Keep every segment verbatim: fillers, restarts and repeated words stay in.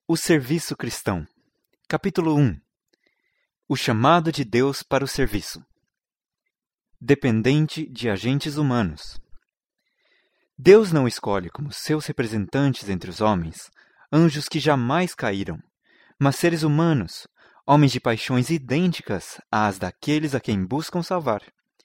O serviço cristão. Capítulo um. O chamado de Deus para o serviço. Dependente de agentes humanos. Deus não escolhe como seus representantes entre os homens anjos que jamais caíram, mas seres humanos, homens de paixões idênticas às daqueles a quem buscam salvar.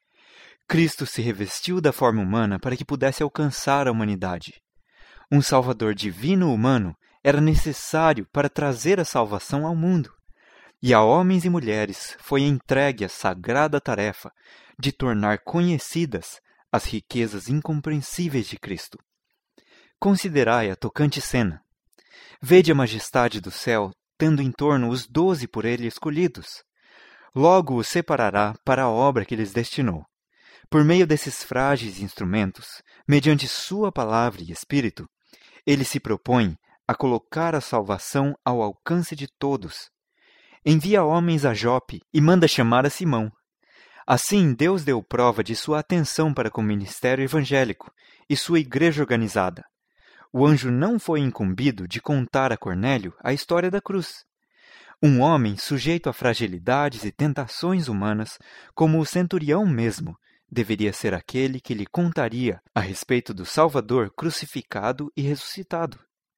Cristo se revestiu da forma humana para que pudesse alcançar a humanidade. Um Salvador divino humano era necessário para trazer a salvação ao mundo. E a homens e mulheres foi entregue a sagrada tarefa de tornar conhecidas as riquezas incompreensíveis de Cristo. Considerai a tocante cena. Vede a majestade do céu, tendo em torno os doze por ele escolhidos. Logo os separará para a obra que lhes destinou. Por meio desses frágeis instrumentos, mediante sua palavra e espírito, ele se propõe a colocar a salvação ao alcance de todos. Envia homens a Jope e manda chamar a Simão. Assim, Deus deu prova de sua atenção para com o ministério evangélico e sua igreja organizada. O anjo não foi incumbido de contar a Cornélio a história da cruz. Um homem sujeito a fragilidades e tentações humanas, como o centurião mesmo, deveria ser aquele que lhe contaria a respeito do Salvador crucificado e ressuscitado.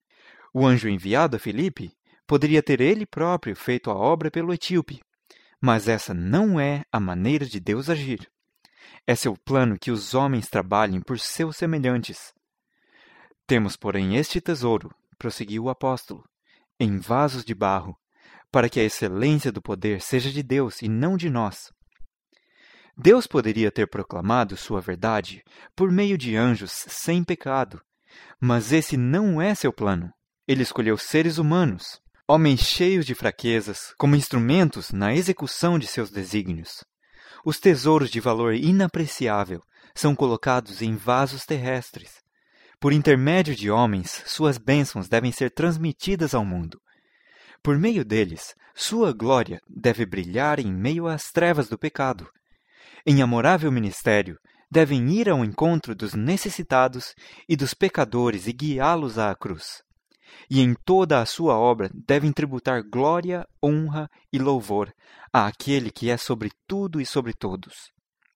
O anjo enviado a Filipe poderia ter ele próprio feito a obra pelo etíope, mas essa não é a maneira de Deus agir. É seu plano que os homens trabalhem por seus semelhantes. Temos, porém, este tesouro, prosseguiu o apóstolo, em vasos de barro, para que a excelência do poder seja de Deus e não de nós. Deus poderia ter proclamado sua verdade por meio de anjos sem pecado, mas esse não é seu plano. Ele escolheu seres humanos, homens cheios de fraquezas, como instrumentos na execução de seus desígnios. Os tesouros de valor inapreciável são colocados em vasos terrestres. Por intermédio de homens, suas bênçãos devem ser transmitidas ao mundo. Por meio deles, sua glória deve brilhar em meio às trevas do pecado. Em amorável ministério, devem ir ao encontro dos necessitados e dos pecadores e guiá-los à cruz. E em toda a sua obra devem tributar glória, honra e louvor àquele que é sobre tudo e sobre todos.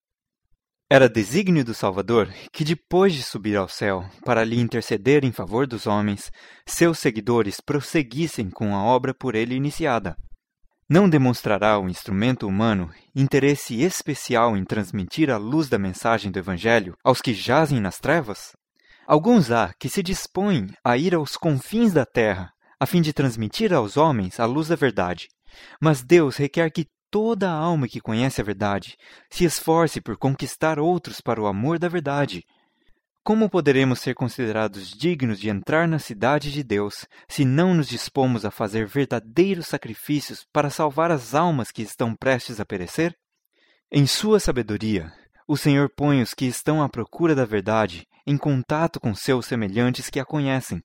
Era desígnio do Salvador que, depois de subir ao céu para lhe interceder em favor dos homens, seus seguidores prosseguissem com a obra por ele iniciada. Não demonstrará o instrumento humano interesse especial em transmitir a luz da mensagem do Evangelho aos que jazem nas trevas? Alguns há que se dispõem a ir aos confins da terra, a fim de transmitir aos homens a luz da verdade. Mas Deus requer que toda a alma que conhece a verdade se esforce por conquistar outros para o amor da verdade. Como poderemos ser considerados dignos de entrar na cidade de Deus se não nos dispomos a fazer verdadeiros sacrifícios para salvar as almas que estão prestes a perecer? Em sua sabedoria, o Senhor põe os que estão à procura da verdade em contato com seus semelhantes que a conhecem.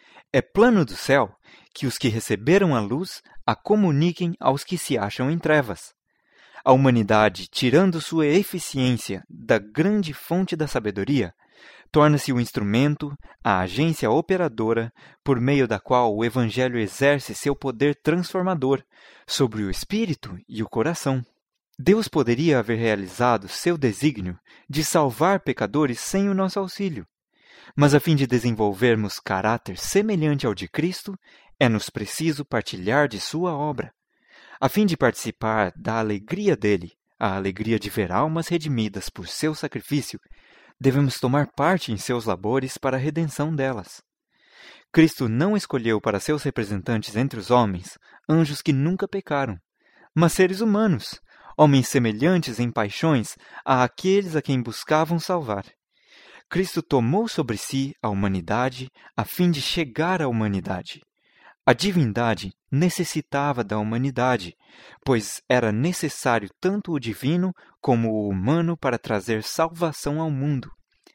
É plano do céu que os que receberam a luz a comuniquem aos que se acham em trevas. A humanidade, tirando sua eficiência da grande fonte da sabedoria, torna-se o instrumento, a agência operadora, por meio da qual o Evangelho exerce seu poder transformador sobre o espírito e o coração. Deus poderia haver realizado seu desígnio de salvar pecadores sem o nosso auxílio. Mas a fim de desenvolvermos caráter semelhante ao de Cristo, é-nos preciso partilhar de sua obra. A fim de participar da alegria dele, a alegria de ver almas redimidas por seu sacrifício, devemos tomar parte em seus labores para a redenção delas. Cristo não escolheu para seus representantes entre os homens anjos que nunca pecaram, mas seres humanos, homens semelhantes em paixões àqueles a quem buscavam salvar. Cristo tomou sobre si a humanidade a fim de chegar à humanidade. A divindade necessitava da humanidade, pois era necessário tanto o divino como o humano para trazer salvação ao mundo.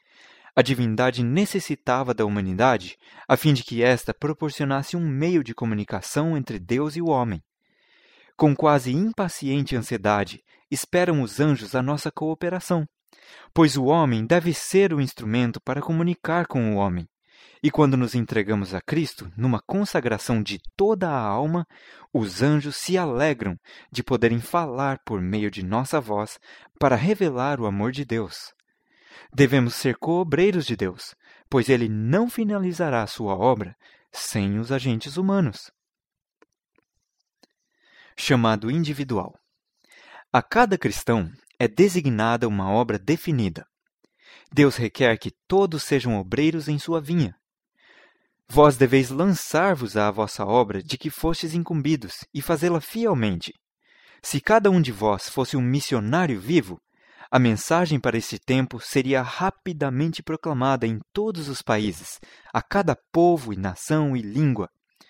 A divindade necessitava da humanidade a fim de que esta proporcionasse um meio de comunicação entre Deus e o homem. Com quase impaciente ansiedade, esperam os anjos a nossa cooperação, pois o homem deve ser o instrumento para comunicar com o homem, E quando nos entregamos a Cristo, numa consagração de toda a alma, os anjos se alegram de poderem falar por meio de nossa voz para revelar o amor de Deus. Devemos ser coobreiros de Deus, pois Ele não finalizará a sua obra sem os agentes humanos. Chamado individual. A cada cristão é designada uma obra definida. Deus requer que todos sejam obreiros em sua vinha. Vós deveis lançar-vos à vossa obra de que fostes incumbidos e fazê-la fielmente. Se cada um de vós fosse um missionário vivo, a mensagem para este tempo seria rapidamente proclamada em todos os países, a cada povo e nação e língua.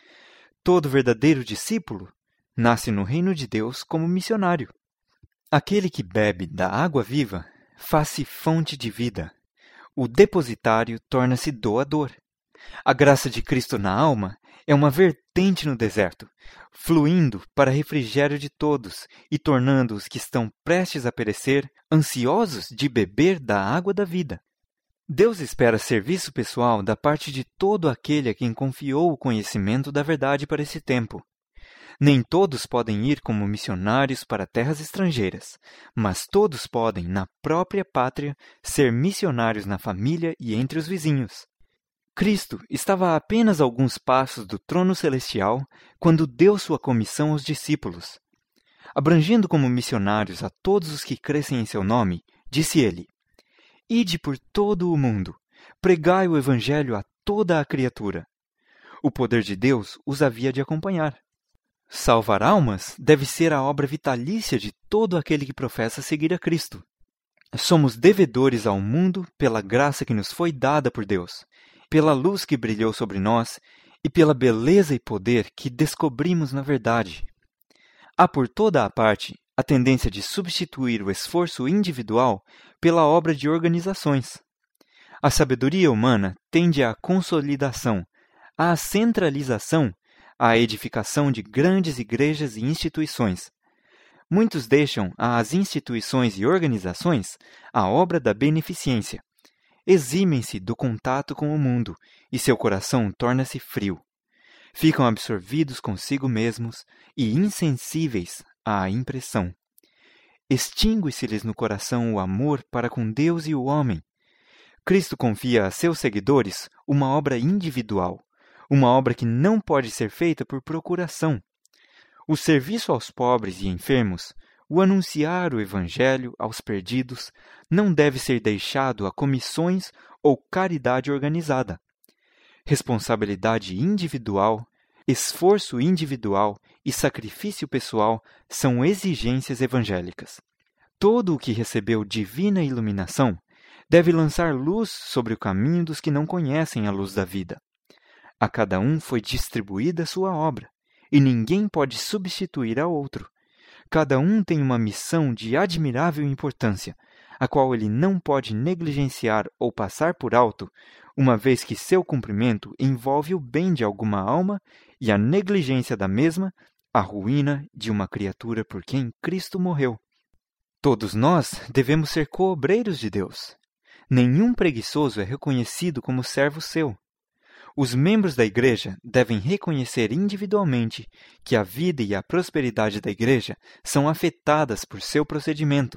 Todo verdadeiro discípulo nasce no reino de Deus como missionário. Aquele que bebe da água viva faz-se fonte de vida. O depositário torna-se doador. A graça de Cristo na alma é uma vertente no deserto, fluindo para refrigério de todos e tornando os que estão prestes a perecer ansiosos de beber da água da vida. Deus espera serviço pessoal da parte de todo aquele a quem confiou o conhecimento da verdade para esse tempo. Nem todos podem ir como missionários para terras estrangeiras, mas todos podem, na própria pátria, ser missionários na família e entre os vizinhos. Cristo estava a apenas alguns passos do trono celestial quando deu sua comissão aos discípulos. Abrangendo como missionários a todos os que crescem em seu nome, disse ele: Ide por todo o mundo, pregai o evangelho a toda a criatura. O poder de Deus os havia de acompanhar. Salvar almas deve ser a obra vitalícia de todo aquele que professa seguir a Cristo. Somos devedores ao mundo pela graça que nos foi dada por Deus, pela luz que brilhou sobre nós e pela beleza e poder que descobrimos na verdade. Há por toda a parte a tendência de substituir o esforço individual pela obra de organizações. A sabedoria humana tende à consolidação, à centralização, à edificação de grandes igrejas e instituições. Muitos deixam às instituições e organizações a obra da beneficência. Eximem-se do contato com o mundo e seu coração torna-se frio. Ficam absorvidos consigo mesmos e insensíveis à impressão. Extingue-se-lhes no coração o amor para com Deus e o homem. Cristo confia a seus seguidores uma obra individual, uma obra que não pode ser feita por procuração. O serviço aos pobres e enfermos, o anunciar o Evangelho aos perdidos, não deve ser deixado a comissões ou caridade organizada. Responsabilidade individual, esforço individual e sacrifício pessoal são exigências evangélicas. Todo o que recebeu divina iluminação deve lançar luz sobre o caminho dos que não conhecem a luz da vida. A cada um foi distribuída a sua obra, e ninguém pode substituir a outro. Cada um tem uma missão de admirável importância, a qual ele não pode negligenciar ou passar por alto, uma vez que seu cumprimento envolve o bem de alguma alma e a negligência da mesma, a ruína de uma criatura por quem Cristo morreu. Todos nós devemos ser coobreiros de Deus. Nenhum preguiçoso é reconhecido como servo seu. Os membros da igreja devem reconhecer individualmente que a vida e a prosperidade da igreja são afetadas por seu procedimento.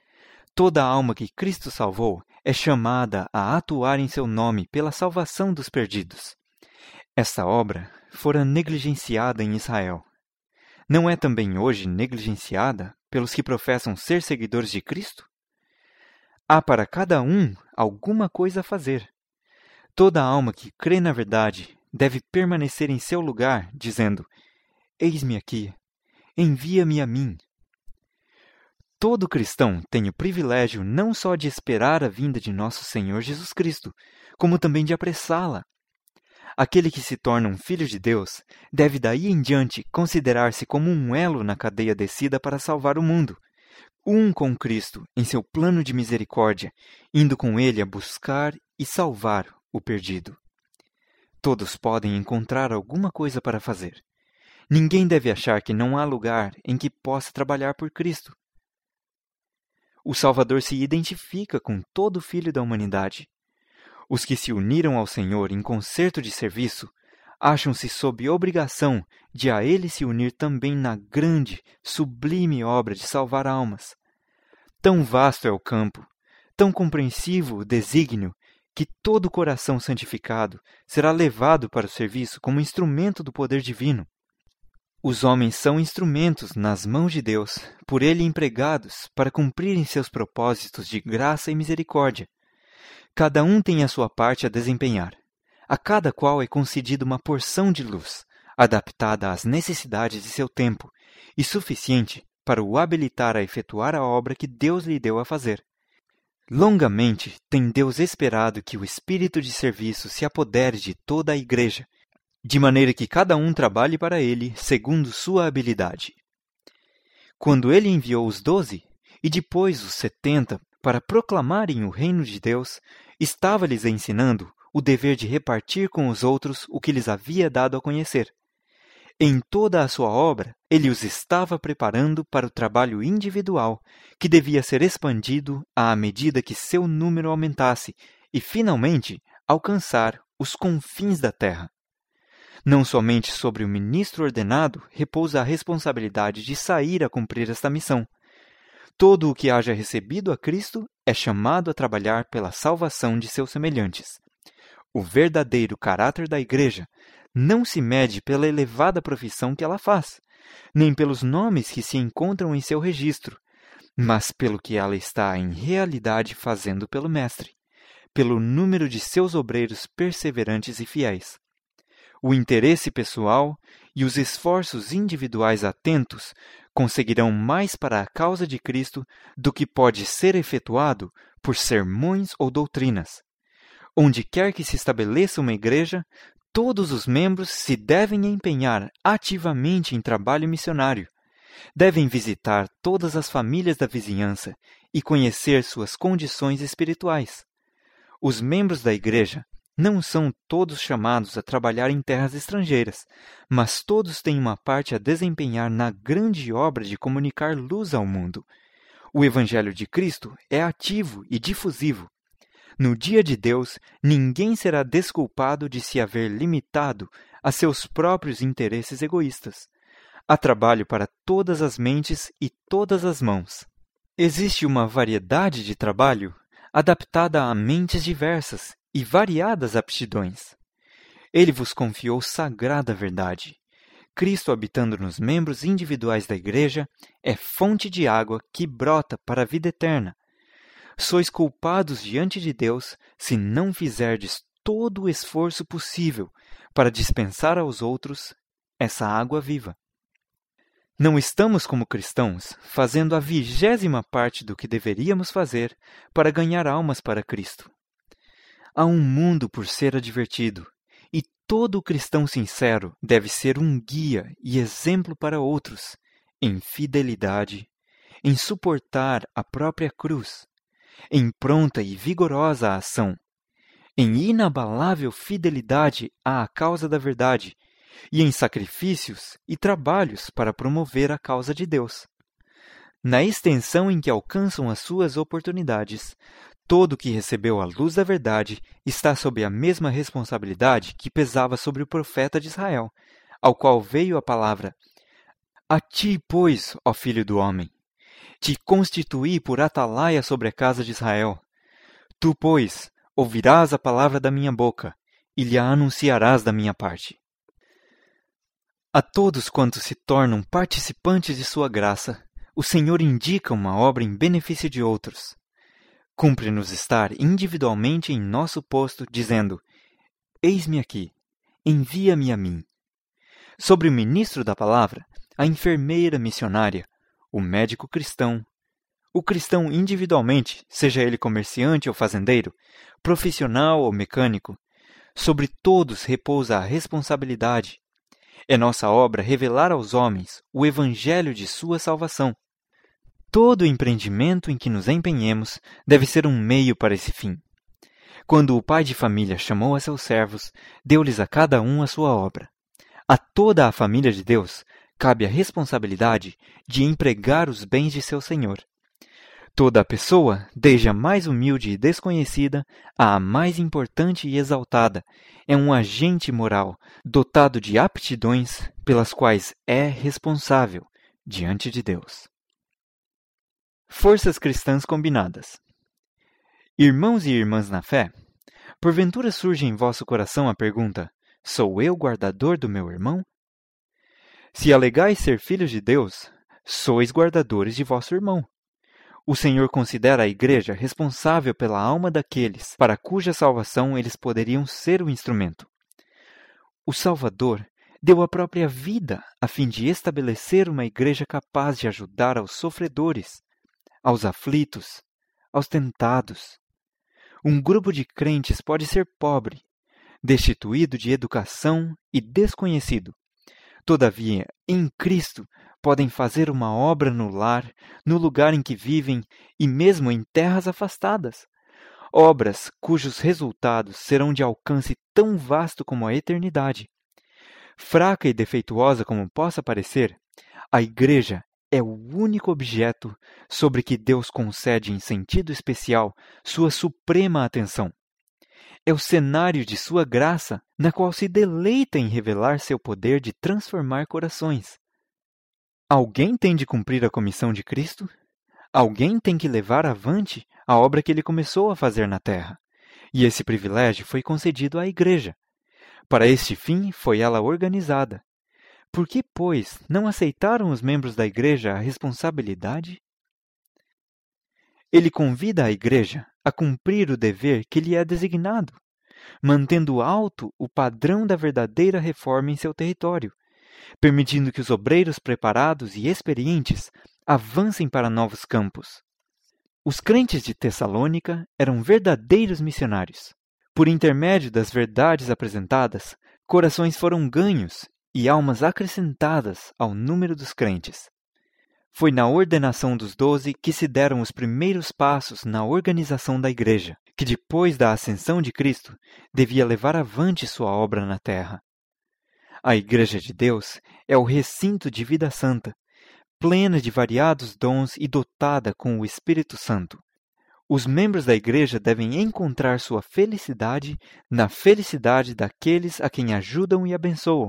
Toda alma que Cristo salvou é chamada a atuar em seu nome pela salvação dos perdidos. Essa obra fora negligenciada em Israel. Não é também hoje negligenciada pelos que professam ser seguidores de Cristo? Há para cada um alguma coisa a fazer. Toda alma que crê na verdade deve permanecer em seu lugar, dizendo: Eis-me aqui, envia-me a mim. Todo cristão tem o privilégio não só de esperar a vinda de nosso Senhor Jesus Cristo, como também de apressá-la. Aquele que se torna um filho de Deus deve daí em diante considerar-se como um elo na cadeia descida para salvar o mundo, um com Cristo em seu plano de misericórdia, indo com ele a buscar e salvar o perdido. Todos podem encontrar alguma coisa para fazer. Ninguém deve achar que não há lugar em que possa trabalhar por Cristo. O Salvador se identifica com todo filho da humanidade. Os que se uniram ao Senhor em concerto de serviço acham-se sob obrigação de a Ele se unir também na grande, sublime obra de salvar almas. Tão vasto é o campo, tão compreensivo o desígnio, que todo coração santificado será levado para o serviço como instrumento do poder divino. Os homens são instrumentos nas mãos de Deus, por Ele empregados para cumprirem seus propósitos de graça e misericórdia. Cada um tem a sua parte a desempenhar. A cada qual é concedida uma porção de luz, adaptada às necessidades de seu tempo, e suficiente para o habilitar a efetuar a obra que Deus lhe deu a fazer. Longamente tem Deus esperado que o espírito de serviço se apodere de toda a igreja, de maneira que cada um trabalhe para ele segundo sua habilidade. Quando ele enviou os doze, e depois os setenta, para proclamarem o reino de Deus, estava-lhes ensinando o dever de repartir com os outros o que lhes havia dado a conhecer. Em toda a sua obra, ele os estava preparando para o trabalho individual, que devia ser expandido à medida que seu número aumentasse e, finalmente, alcançar os confins da terra. Não somente sobre o ministro ordenado repousa a responsabilidade de sair a cumprir esta missão. Todo o que haja recebido a Cristo é chamado a trabalhar pela salvação de seus semelhantes. O verdadeiro caráter da Igreja não se mede pela elevada profissão que ela faz, nem pelos nomes que se encontram em seu registro, mas pelo que ela está em realidade fazendo pelo Mestre, pelo número de seus obreiros perseverantes e fiéis. O interesse pessoal e os esforços individuais atentos conseguirão mais para a causa de Cristo do que pode ser efetuado por sermões ou doutrinas. Onde quer que se estabeleça uma igreja, todos os membros se devem empenhar ativamente em trabalho missionário. Devem visitar todas as famílias da vizinhança e conhecer suas condições espirituais. Os membros da igreja não são todos chamados a trabalhar em terras estrangeiras, mas todos têm uma parte a desempenhar na grande obra de comunicar luz ao mundo. O Evangelho de Cristo é ativo e difusivo. No dia de Deus, ninguém será desculpado de se haver limitado a seus próprios interesses egoístas. Há trabalho para todas as mentes e todas as mãos. Existe uma variedade de trabalho adaptada a mentes diversas e variadas aptidões. Ele vos confiou sagrada verdade. Cristo, habitando nos membros individuais da Igreja, é fonte de água que brota para a vida eterna. Sois culpados diante de Deus se não fizerdes todo o esforço possível para dispensar aos outros essa água viva. Não estamos, como cristãos, fazendo a vigésima parte do que deveríamos fazer para ganhar almas para Cristo. Há um mundo por ser advertido, e todo cristão sincero deve ser um guia e exemplo para outros, em fidelidade, em suportar a própria cruz, em pronta e vigorosa ação, em inabalável fidelidade à causa da verdade e em sacrifícios e trabalhos para promover a causa de Deus. Na extensão em que alcançam as suas oportunidades, todo que recebeu a luz da verdade está sob a mesma responsabilidade que pesava sobre o profeta de Israel, ao qual veio a palavra: A ti, pois, ó filho do homem, te constituí por atalaia sobre a casa de Israel. Tu, pois, ouvirás a palavra da minha boca, e lhe a anunciarás da minha parte. A todos quantos se tornam participantes de sua graça, o Senhor indica uma obra em benefício de outros. Cumpre-nos estar individualmente em nosso posto, dizendo: Eis-me aqui, envia-me a mim. Sobre o ministro da palavra, a enfermeira missionária, o médico cristão, o cristão individualmente, seja ele comerciante ou fazendeiro, profissional ou mecânico, sobre todos repousa a responsabilidade. É nossa obra revelar aos homens o evangelho de sua salvação. Todo empreendimento em que nos empenhemos deve ser um meio para esse fim. Quando o pai de família chamou a seus servos, deu-lhes a cada um a sua obra. A toda a família de Deus cabe a responsabilidade de empregar os bens de seu Senhor. Toda pessoa, desde a mais humilde e desconhecida à mais importante e exaltada, é um agente moral dotado de aptidões pelas quais é responsável diante de Deus. Forças cristãs combinadas. Irmãos e irmãs na fé, porventura surge em vosso coração a pergunta: sou eu guardador do meu irmão? Se alegais ser filhos de Deus, sois guardadores de vosso irmão. O Senhor considera a Igreja responsável pela alma daqueles para cuja salvação eles poderiam ser o instrumento. O Salvador deu a própria vida a fim de estabelecer uma Igreja capaz de ajudar aos sofredores, aos aflitos, aos tentados. Um grupo de crentes pode ser pobre, destituído de educação e desconhecido. Todavia, em Cristo, podem fazer uma obra no lar, no lugar em que vivem e mesmo em terras afastadas. Obras cujos resultados serão de alcance tão vasto como a eternidade. Fraca e defeituosa como possa parecer, a Igreja é o único objeto sobre que Deus concede em sentido especial sua suprema atenção. É o cenário de sua graça, na qual se deleita em revelar seu poder de transformar corações. Alguém tem de cumprir a comissão de Cristo? Alguém tem que levar avante a obra que ele começou a fazer na terra. E esse privilégio foi concedido à Igreja. Para este fim foi ela organizada. Por que, pois, não aceitaram os membros da Igreja a responsabilidade? Ele convida a Igreja a cumprir o dever que lhe é designado, mantendo alto o padrão da verdadeira reforma em seu território, permitindo que os obreiros preparados e experientes avancem para novos campos. Os crentes de Tessalônica eram verdadeiros missionários. Por intermédio das verdades apresentadas, corações foram ganhos e almas acrescentadas ao número dos crentes. Foi na ordenação dos doze que se deram os primeiros passos na organização da Igreja, que depois da ascensão de Cristo devia levar avante sua obra na terra. A Igreja de Deus é o recinto de vida santa, plena de variados dons e dotada com o Espírito Santo. Os membros da Igreja devem encontrar sua felicidade na felicidade daqueles a quem ajudam e abençoam.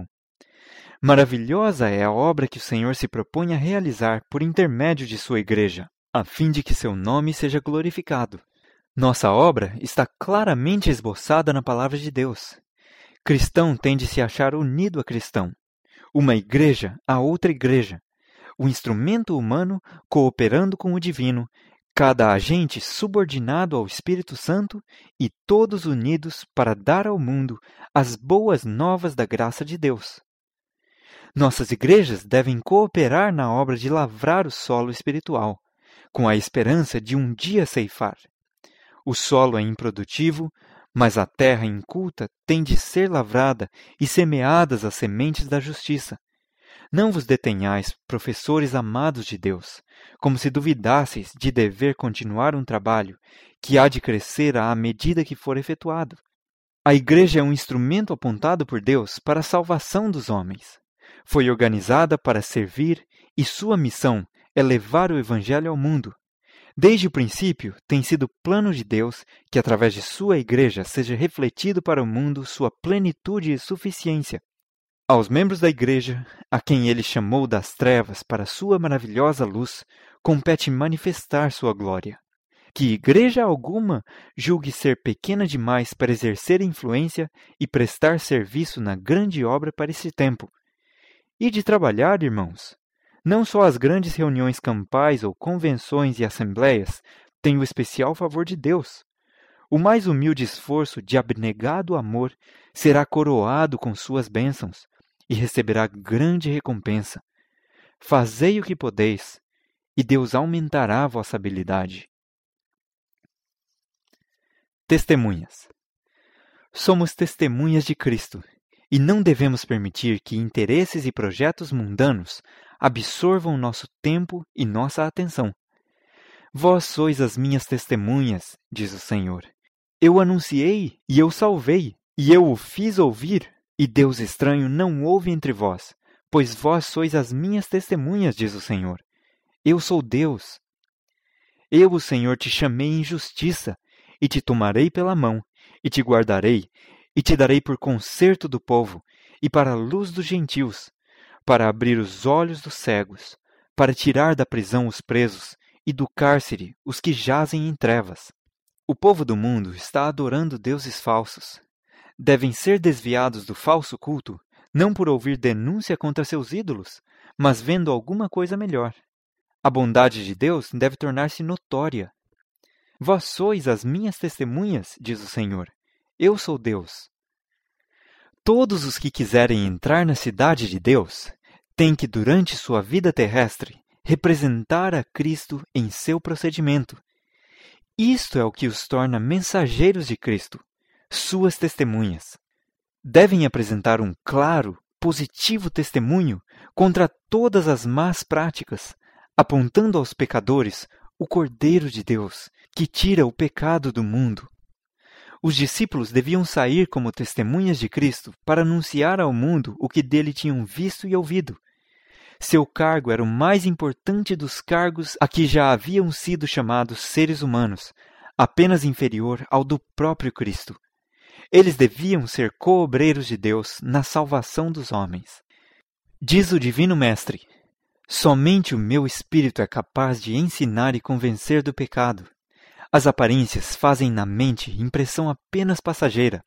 Maravilhosa é a obra que o Senhor se propõe a realizar por intermédio de sua Igreja, a fim de que seu nome seja glorificado. Nossa obra está claramente esboçada na Palavra de Deus. Cristão tem de se achar unido a cristão, uma igreja a outra igreja, o instrumento humano cooperando com o divino, cada agente subordinado ao Espírito Santo e todos unidos para dar ao mundo as boas novas da graça de Deus. Nossas igrejas devem cooperar na obra de lavrar o solo espiritual, com a esperança de um dia ceifar. O solo é improdutivo, mas a terra inculta tem de ser lavrada e semeadas as sementes da justiça. Não vos detenhais, professores amados de Deus, como se duvidasseis de dever continuar um trabalho que há de crescer à medida que for efetuado. A Igreja é um instrumento apontado por Deus para a salvação dos homens. Foi organizada para servir e sua missão é levar o Evangelho ao mundo. Desde o princípio, tem sido plano de Deus que, através de sua Igreja, seja refletido para o mundo sua plenitude e suficiência. Aos membros da Igreja, a quem ele chamou das trevas para sua maravilhosa luz, compete manifestar sua glória. Que igreja alguma julgue ser pequena demais para exercer influência e prestar serviço na grande obra para esse tempo. E de trabalhar, irmãos. Não só as grandes reuniões campais ou convenções e assembleias têm o especial favor de Deus. O mais humilde esforço de abnegado amor será coroado com suas bênçãos e receberá grande recompensa. Fazei o que podeis, e Deus aumentará a vossa habilidade. Testemunhas. Somos testemunhas de Cristo, e não devemos permitir que interesses e projetos mundanos absorvam nosso tempo e nossa atenção. Vós sois as minhas testemunhas, diz o Senhor. Eu anunciei e eu salvei, e eu o fiz ouvir, e Deus estranho não houve entre vós, pois vós sois as minhas testemunhas, diz o Senhor. Eu sou Deus. Eu, o Senhor, te chamei em justiça, e te tomarei pela mão, e te guardarei, e te darei por conserto do povo, e para a luz dos gentios, para abrir os olhos dos cegos, para tirar da prisão os presos, e do cárcere os que jazem em trevas. O povo do mundo está adorando deuses falsos. Devem ser desviados do falso culto, não por ouvir denúncia contra seus ídolos, mas vendo alguma coisa melhor. A bondade de Deus deve tornar-se notória. Vós sois as minhas testemunhas, diz o Senhor. Eu sou Deus. Todos os que quiserem entrar na cidade de Deus têm que, durante sua vida terrestre, representar a Cristo em seu procedimento. Isto é o que os torna mensageiros de Cristo, suas testemunhas. Devem apresentar um claro, positivo testemunho contra todas as más práticas, apontando aos pecadores o Cordeiro de Deus, que tira o pecado do mundo. Os discípulos deviam sair como testemunhas de Cristo para anunciar ao mundo o que dele tinham visto e ouvido. Seu cargo era o mais importante dos cargos a que já haviam sido chamados seres humanos, apenas inferior ao do próprio Cristo. Eles deviam ser co-obreiros de Deus na salvação dos homens. Diz o Divino Mestre: somente o meu Espírito é capaz de ensinar e convencer do pecado. As aparências fazem na mente impressão apenas passageira.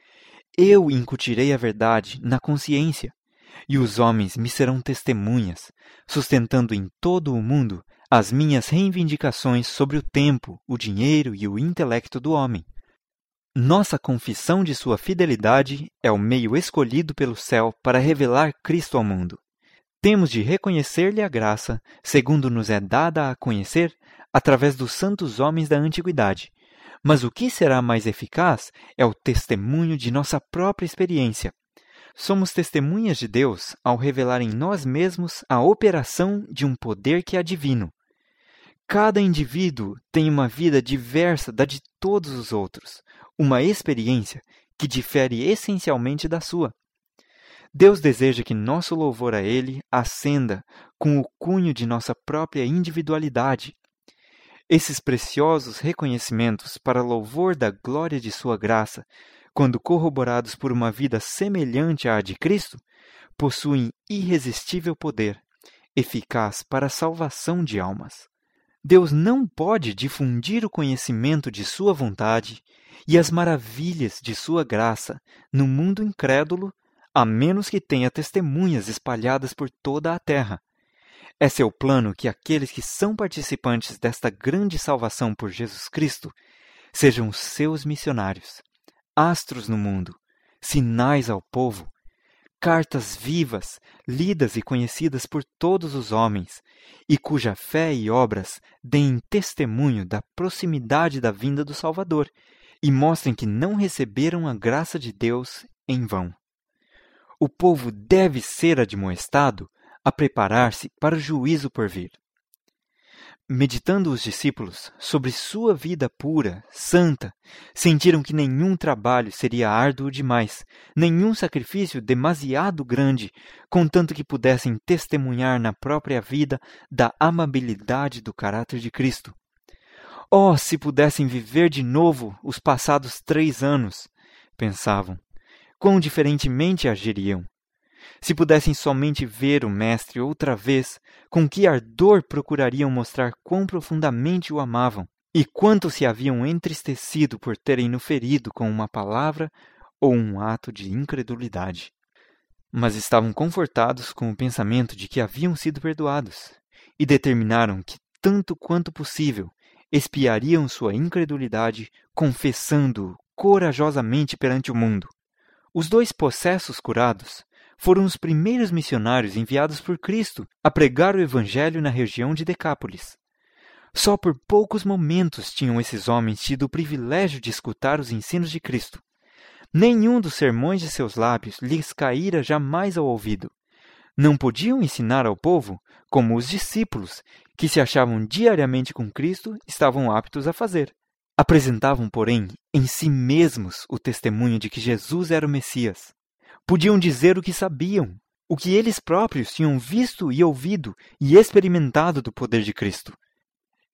Eu incutirei a verdade na consciência, e os homens me serão testemunhas, sustentando em todo o mundo as minhas reivindicações sobre o tempo, o dinheiro e o intelecto do homem. Nossa confissão de sua fidelidade é o meio escolhido pelo céu para revelar Cristo ao mundo. Temos de reconhecer-lhe a graça, segundo nos é dada a conhecer, através dos santos homens da antiguidade. Mas o que será mais eficaz é o testemunho de nossa própria experiência. Somos testemunhas de Deus ao revelar em nós mesmos a operação de um poder que é divino. Cada indivíduo tem uma vida diversa da de todos os outros, uma experiência que difere essencialmente da sua. Deus deseja que nosso louvor a Ele ascenda com o cunho de nossa própria individualidade. Esses preciosos reconhecimentos para louvor da glória de sua graça, quando corroborados por uma vida semelhante à de Cristo, possuem irresistível poder, eficaz para a salvação de almas. Deus não pode difundir o conhecimento de sua vontade e as maravilhas de sua graça no mundo incrédulo, a menos que tenha testemunhas espalhadas por toda a terra. É seu plano que aqueles que são participantes desta grande salvação por Jesus Cristo sejam seus missionários, astros no mundo, sinais ao povo, cartas vivas, lidas e conhecidas por todos os homens, e cuja fé e obras deem testemunho da proximidade da vinda do Salvador e mostrem que não receberam a graça de Deus em vão. O povo deve ser admoestado a preparar-se para o juízo por vir. Meditando os discípulos sobre sua vida pura, santa, sentiram que nenhum trabalho seria árduo demais, nenhum sacrifício demasiado grande, contanto que pudessem testemunhar na própria vida da amabilidade do caráter de Cristo. Oh, se pudessem viver de novo os passados três anos, pensavam, quão diferentemente agiriam. Se pudessem somente ver o Mestre outra vez, com que ardor procurariam mostrar quão profundamente o amavam e quanto se haviam entristecido por terem-no ferido com uma palavra ou um ato de incredulidade. Mas estavam confortados com o pensamento de que haviam sido perdoados e determinaram que, tanto quanto possível, expiariam sua incredulidade confessando-o corajosamente perante o mundo. Os dois possessos curados foram os primeiros missionários enviados por Cristo a pregar o Evangelho na região de Decápolis. Só por poucos momentos tinham esses homens tido o privilégio de escutar os ensinos de Cristo. Nenhum dos sermões de seus lábios lhes caíra jamais ao ouvido. Não podiam ensinar ao povo como os discípulos, que se achavam diariamente com Cristo, estavam aptos a fazer. Apresentavam, porém, em si mesmos o testemunho de que Jesus era o Messias. Podiam dizer o que sabiam, o que eles próprios tinham visto e ouvido e experimentado do poder de Cristo.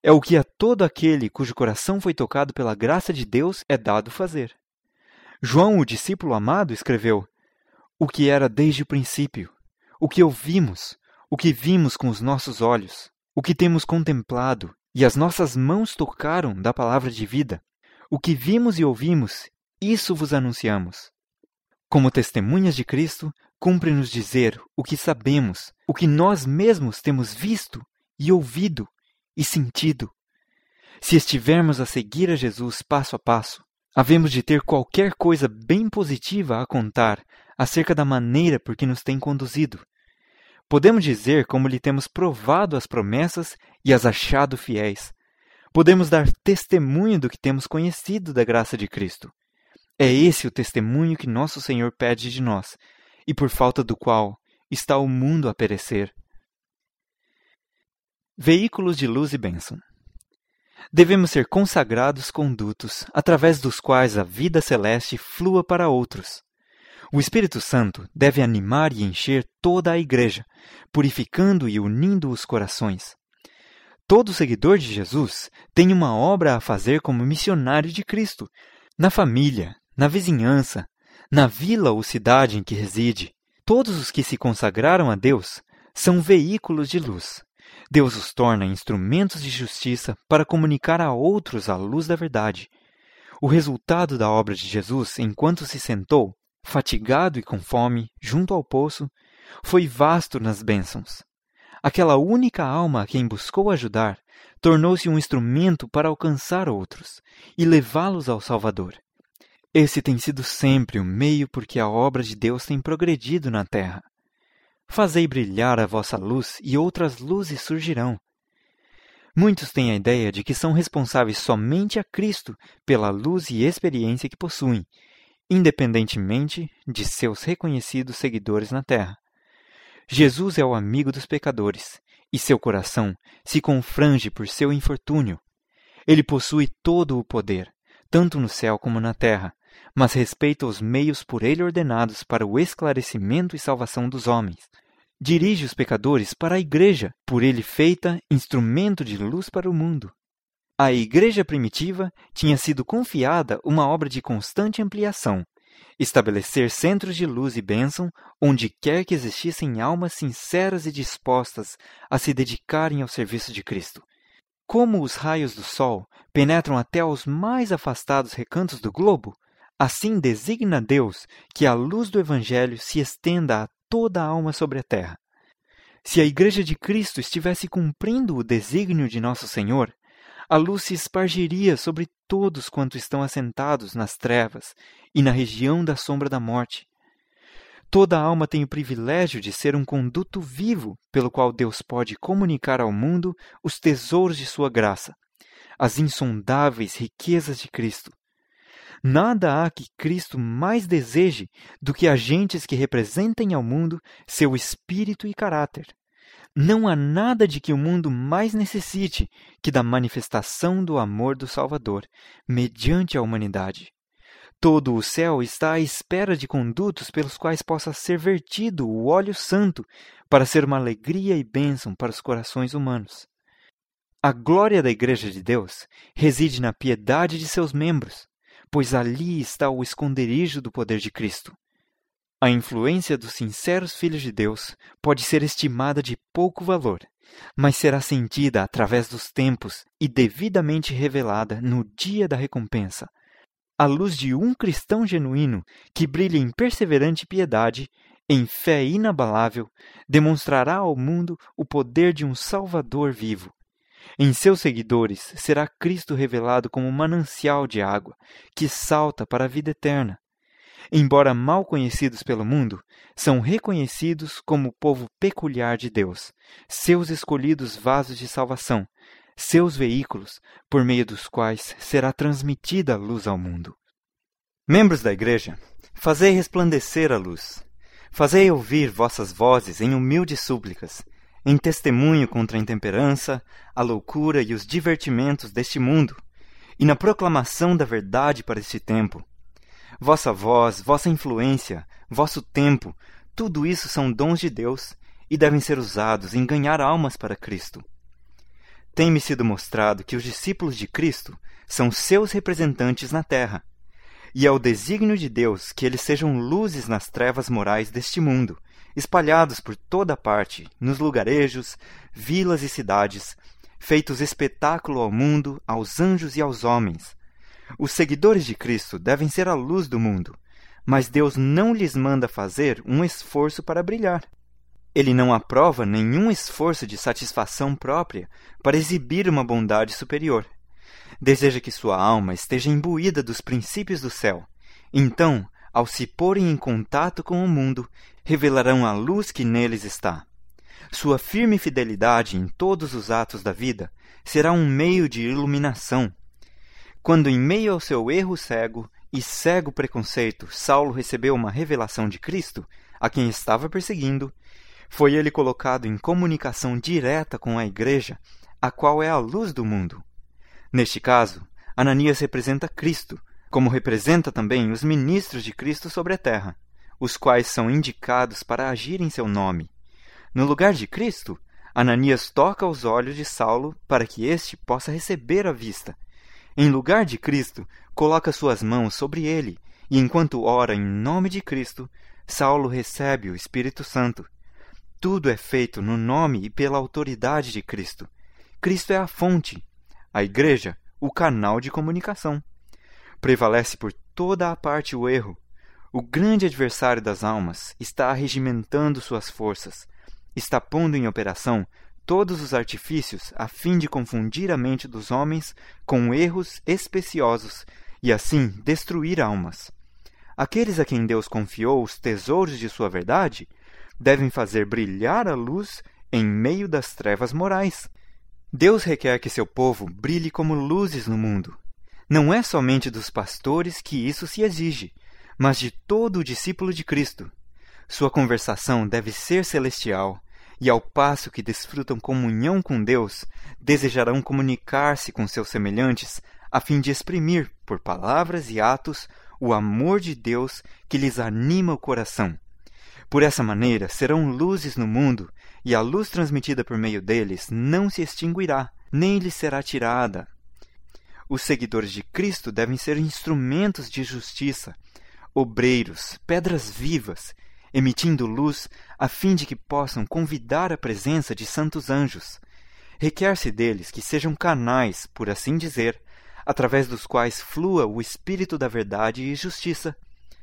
É o que a todo aquele cujo coração foi tocado pela graça de Deus é dado fazer. João, o discípulo amado, escreveu: o que era desde o princípio, o que ouvimos, o que vimos com os nossos olhos, o que temos contemplado e as nossas mãos tocaram da palavra de vida, o que vimos e ouvimos, isso vos anunciamos. Como testemunhas de Cristo, cumpre-nos dizer o que sabemos, o que nós mesmos temos visto e ouvido e sentido. Se estivermos a seguir a Jesus passo a passo, havemos de ter qualquer coisa bem positiva a contar acerca da maneira por que nos tem conduzido. Podemos dizer como lhe temos provado as promessas e as achado fiéis. Podemos dar testemunho do que temos conhecido da graça de Cristo. É esse o testemunho que nosso Senhor pede de nós, e por falta do qual está o mundo a perecer. Veículos de luz e bênção. Devemos ser consagrados condutos, através dos quais a vida celeste flua para outros. O Espírito Santo deve animar e encher toda a Igreja, purificando e unindo os corações. Todo seguidor de Jesus tem uma obra a fazer como missionário de Cristo, na família, na vizinhança, na vila ou cidade em que reside. Todos os que se consagraram a Deus são veículos de luz. Deus os torna instrumentos de justiça para comunicar a outros a luz da verdade. O resultado da obra de Jesus, enquanto se sentou, fatigado e com fome, junto ao poço, foi vasto nas bênçãos. Aquela única alma a quem buscou ajudar tornou-se um instrumento para alcançar outros e levá-los ao Salvador. Esse tem sido sempre o meio por que a obra de Deus tem progredido na terra. Fazei brilhar a vossa luz e outras luzes surgirão. Muitos têm a ideia de que são responsáveis somente a Cristo pela luz e experiência que possuem, independentemente de seus reconhecidos seguidores na terra. Jesus é o amigo dos pecadores, e seu coração se confrange por seu infortúnio. Ele possui todo o poder, tanto no céu como na terra, mas respeita os meios por ele ordenados para o esclarecimento e salvação dos homens. Dirige os pecadores para a Igreja, por ele feita instrumento de luz para o mundo. À Igreja primitiva tinha sido confiada uma obra de constante ampliação, estabelecer centros de luz e bênção onde quer que existissem almas sinceras e dispostas a se dedicarem ao serviço de Cristo. Como os raios do sol penetram até aos mais afastados recantos do globo, assim designa Deus que a luz do Evangelho se estenda a toda a alma sobre a terra. Se a Igreja de Cristo estivesse cumprindo o desígnio de Nosso Senhor, a luz se espargiria sobre todos quantos estão assentados nas trevas e na região da sombra da morte. Toda alma tem o privilégio de ser um conduto vivo pelo qual Deus pode comunicar ao mundo os tesouros de sua graça, as insondáveis riquezas de Cristo. Nada há que Cristo mais deseje do que agentes que representem ao mundo seu espírito e caráter. Não há nada de que o mundo mais necessite que da manifestação do amor do Salvador, mediante a humanidade. Todo o céu está à espera de condutos pelos quais possa ser vertido o óleo santo para ser uma alegria e bênção para os corações humanos. A glória da Igreja de Deus reside na piedade de seus membros, pois ali está o esconderijo do poder de Cristo. A influência dos sinceros filhos de Deus pode ser estimada de pouco valor, mas será sentida através dos tempos e devidamente revelada no dia da recompensa. A luz de um cristão genuíno que brilha em perseverante piedade, em fé inabalável, demonstrará ao mundo o poder de um Salvador vivo. Em seus seguidores será Cristo revelado como um manancial de água que salta para a vida eterna. Embora mal conhecidos pelo mundo, são reconhecidos como o povo peculiar de Deus, seus escolhidos vasos de salvação, seus veículos, por meio dos quais será transmitida a luz ao mundo. Membros da Igreja, fazei resplandecer a luz. Fazei ouvir vossas vozes em humildes súplicas, em testemunho contra a intemperança, a loucura e os divertimentos deste mundo, e na proclamação da verdade para este tempo. Vossa voz, vossa influência, vosso tempo, tudo isso são dons de Deus e devem ser usados em ganhar almas para Cristo. tem-me sido mostrado que os discípulos de Cristo são seus representantes na terra, e é o desígnio de Deus que eles sejam luzes nas trevas morais deste mundo, espalhados por toda parte, nos lugarejos, vilas e cidades, feitos espetáculo ao mundo, aos anjos e aos homens. Os seguidores de Cristo devem ser a luz do mundo, mas Deus não lhes manda fazer um esforço para brilhar. Ele não aprova nenhum esforço de satisfação própria para exibir uma bondade superior. Deseja que sua alma esteja imbuída dos princípios do céu. Então, ao se porem em contato com o mundo, revelarão a luz que neles está. Sua firme fidelidade em todos os atos da vida será um meio de iluminação. Quando, em meio ao seu erro cego e cego preconceito, Saulo recebeu uma revelação de Cristo, a quem estava perseguindo, foi ele colocado em comunicação direta com a Igreja, a qual é a luz do mundo. Neste caso, Ananias representa Cristo, como representa também os ministros de Cristo sobre a terra, os quais são indicados para agir em seu nome. No lugar de Cristo, Ananias toca os olhos de Saulo para que este possa receber a vista. Em lugar de Cristo, coloca suas mãos sobre ele, e enquanto ora em nome de Cristo, Saulo recebe o Espírito Santo. Tudo é feito no nome e pela autoridade de Cristo. Cristo é a fonte, a Igreja, o canal de comunicação. Prevalece por toda a parte o erro. O grande adversário das almas está arregimentando suas forças, está pondo em operação todos os artifícios a fim de confundir a mente dos homens com erros especiosos e assim destruir almas. Aqueles a quem Deus confiou os tesouros de sua verdade devem fazer brilhar a luz em meio das trevas morais. Deus requer que seu povo brilhe como luzes no mundo. Não é somente dos pastores que isso se exige, mas de todo o discípulo de Cristo. Sua conversação deve ser celestial, e ao passo que desfrutam comunhão com Deus, desejarão comunicar-se com seus semelhantes a fim de exprimir, por palavras e atos, o amor de Deus que lhes anima o coração. Por essa maneira, serão luzes no mundo, e a luz transmitida por meio deles não se extinguirá, nem lhes será tirada. Os seguidores de Cristo devem ser instrumentos de justiça, obreiros, pedras vivas, emitindo luz a fim de que possam convidar a presença de santos anjos. Requer-se deles que sejam canais, por assim dizer, através dos quais flua o Espírito da verdade e justiça.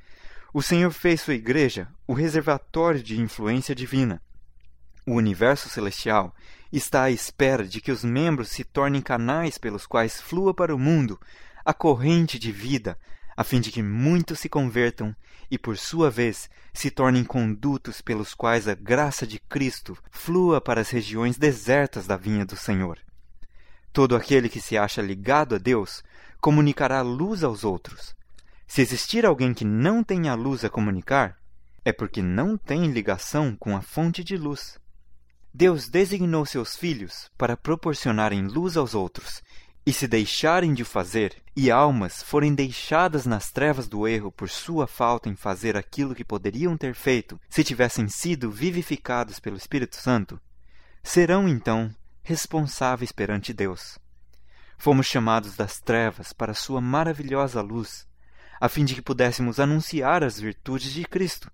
O Senhor fez sua Igreja o reservatório de influência divina. O universo celestial está à espera de que os membros se tornem canais pelos quais flua para o mundo a corrente de vida, a fim de que muitos se convertam e, por sua vez, se tornem condutos pelos quais a graça de Cristo flua para as regiões desertas da vinha do Senhor. Todo aquele que se acha ligado a Deus comunicará luz aos outros. Se existir alguém que não tem a luz a comunicar, é porque não tem ligação com a fonte de luz. Deus designou seus filhos para proporcionarem luz aos outros, e se deixarem de fazer, e almas forem deixadas nas trevas do erro por sua falta em fazer aquilo que poderiam ter feito se tivessem sido vivificados pelo Espírito Santo, serão então responsáveis perante Deus. Fomos chamados das trevas para sua maravilhosa luz, a fim de que pudéssemos anunciar as virtudes de Cristo.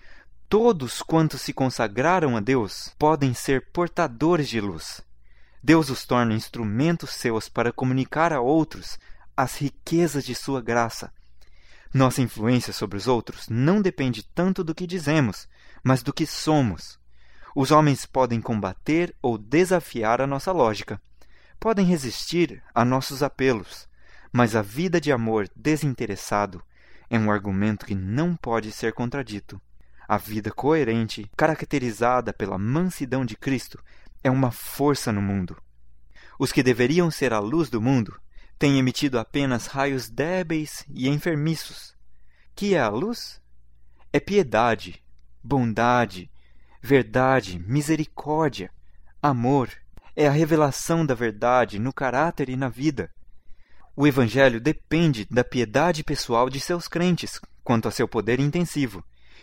Todos quantos se consagraram a Deus podem ser portadores de luz. Deus os torna instrumentos seus para comunicar a outros as riquezas de sua graça. Nossa influência sobre os outros não depende tanto do que dizemos, mas do que somos. Os homens podem combater ou desafiar a nossa lógica. Podem resistir a nossos apelos, mas a vida de amor desinteressado é um argumento que não pode ser contradito. A vida coerente, caracterizada pela mansidão de Cristo, é uma força no mundo. Os que deveriam ser a luz do mundo têm emitido apenas raios débeis e enfermiços. Que é a luz? É piedade, bondade, verdade, misericórdia, amor. É a revelação da verdade no caráter e na vida. O Evangelho depende da piedade pessoal de seus crentes quanto a seu poder intensivo,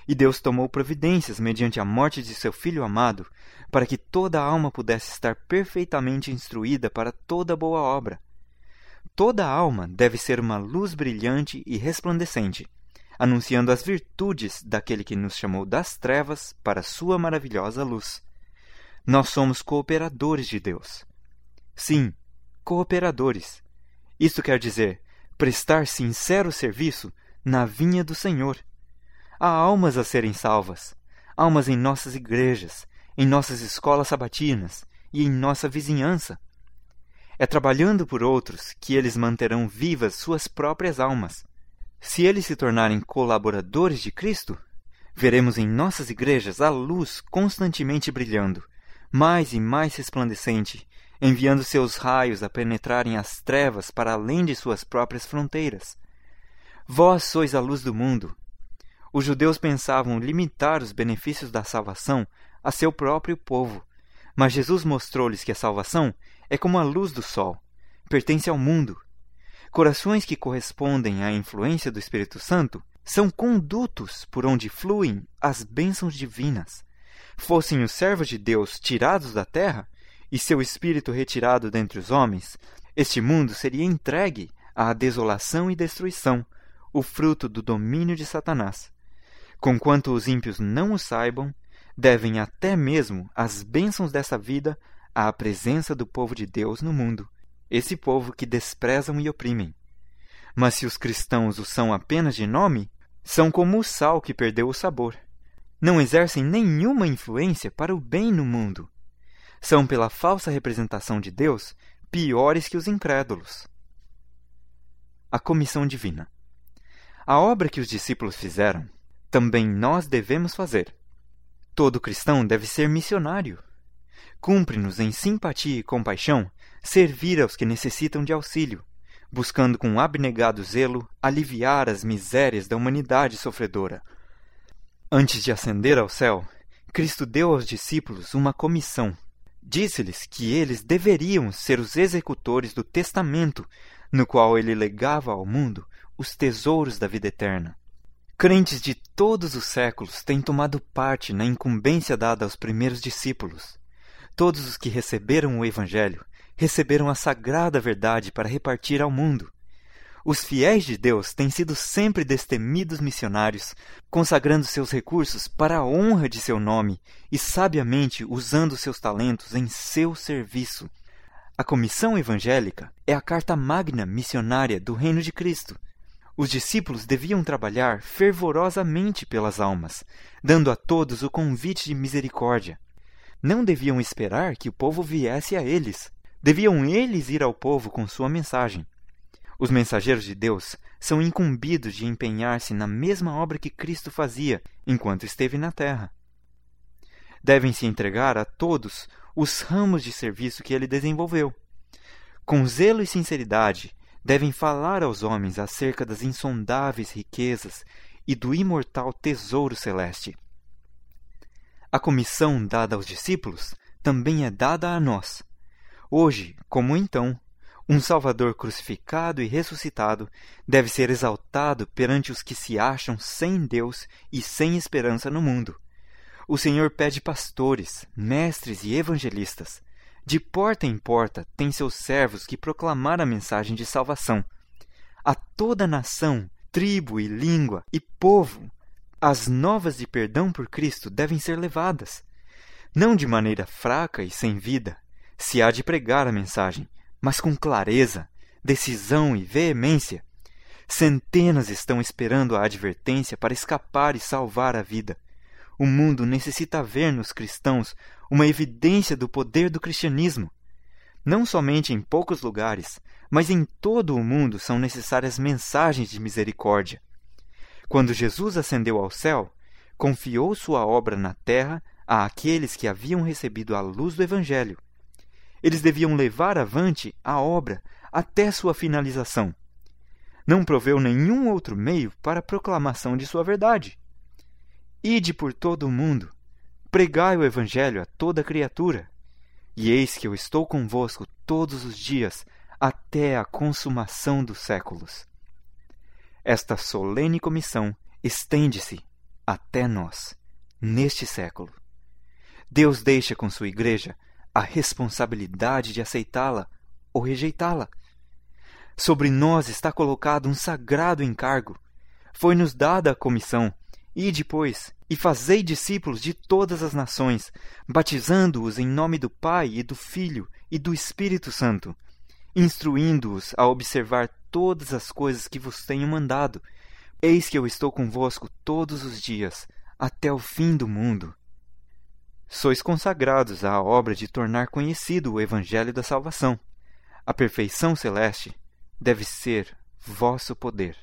E Deus tomou providências mediante a morte de seu Filho amado, para que toda a alma pudesse estar perfeitamente instruída para toda boa obra. Toda a alma deve ser uma luz brilhante e resplandecente, anunciando as virtudes daquele que nos chamou das trevas para a sua maravilhosa luz. Nós somos cooperadores de Deus. Sim, cooperadores. Isto quer dizer, prestar sincero serviço na vinha do Senhor. Há almas a serem salvas, almas em nossas igrejas, em nossas escolas sabatinas e em nossa vizinhança. É trabalhando por outros que eles manterão vivas suas próprias almas. Se eles se tornarem colaboradores de Cristo, veremos em nossas igrejas a luz constantemente brilhando, mais e mais resplandecente, enviando seus raios a penetrarem as trevas para além de suas próprias fronteiras. Vós sois a luz do mundo. Os judeus pensavam limitar os benefícios da salvação a seu próprio povo, mas Jesus mostrou-lhes que a salvação é como a luz do sol, pertence ao mundo. Corações que correspondem à influência do Espírito Santo são condutos por onde fluem as bênçãos divinas. Fossem os servos de Deus tirados da terra e seu Espírito retirado dentre os homens, este mundo seria entregue à desolação e destruição, o fruto do domínio de Satanás. Conquanto os ímpios não o saibam, devem até mesmo as bênçãos dessa vida à presença do povo de Deus no mundo, esse povo que desprezam e oprimem. Mas se os cristãos o são apenas de nome, são como o sal que perdeu o sabor. Não exercem nenhuma influência para o bem no mundo. São, pela falsa representação de Deus, piores que os incrédulos. A comissão divina. A obra que os discípulos fizeram, também nós devemos fazer. Todo cristão deve ser missionário. Cumpre-nos, em simpatia e compaixão, servir aos que necessitam de auxílio, buscando com abnegado zelo aliviar as misérias da humanidade sofredora. Antes de ascender ao céu, Cristo deu aos discípulos uma comissão. Disse-lhes que eles deveriam ser os executores do testamento, no qual ele legava ao mundo os tesouros da vida eterna. Crentes de todos os séculos têm tomado parte na incumbência dada aos primeiros discípulos. Todos os que receberam o Evangelho receberam a sagrada verdade para repartir ao mundo. Os fiéis de Deus têm sido sempre destemidos missionários, consagrando seus recursos para a honra de seu nome e sabiamente usando seus talentos em seu serviço. A comissão evangélica é a carta magna missionária do reino de Cristo. Os discípulos deviam trabalhar fervorosamente pelas almas, dando a todos o convite de misericórdia. Não deviam esperar que o povo viesse a eles. Deviam eles ir ao povo com sua mensagem. Os mensageiros de Deus são incumbidos de empenhar-se na mesma obra que Cristo fazia enquanto esteve na terra. Devem se entregar a todos os ramos de serviço que ele desenvolveu. Com zelo e sinceridade, devem falar aos homens acerca das insondáveis riquezas e do imortal tesouro celeste. A comissão dada aos discípulos também é dada a nós. Hoje, como então, um Salvador crucificado e ressuscitado deve ser exaltado perante os que se acham sem Deus e sem esperança no mundo. O Senhor pede pastores, mestres e evangelistas. De porta em porta tem seus servos que proclamar a mensagem de salvação. A toda nação, tribo e língua e povo, as novas de perdão por Cristo devem ser levadas. Não de maneira fraca e sem vida, se há de pregar a mensagem, mas com clareza, decisão e veemência. Centenas estão esperando a advertência para escapar e salvar a vida. O mundo necessita ver nos cristãos uma evidência do poder do cristianismo. Não somente em poucos lugares, mas em todo o mundo são necessárias mensagens de misericórdia. Quando Jesus ascendeu ao céu, confiou sua obra na terra a aqueles que haviam recebido a luz do Evangelho. Eles deviam levar avante a obra até sua finalização. Não proveu nenhum outro meio para a proclamação de sua verdade. Ide por todo o mundo, pregai o Evangelho a toda criatura, e eis que eu estou convosco todos os dias, até a consumação dos séculos. Esta solene comissão estende-se até nós, neste século. Deus deixa com sua igreja a responsabilidade de aceitá-la ou rejeitá-la. Sobre nós está colocado um sagrado encargo. Foi-nos dada a comissão, e depois, e fazei discípulos de todas as nações, batizando-os em nome do Pai e do Filho e do Espírito Santo, instruindo-os a observar todas as coisas que vos tenho mandado. Eis que eu estou convosco todos os dias, até o fim do mundo. Sois consagrados à obra de tornar conhecido o Evangelho da salvação. A perfeição celeste deve ser vosso poder.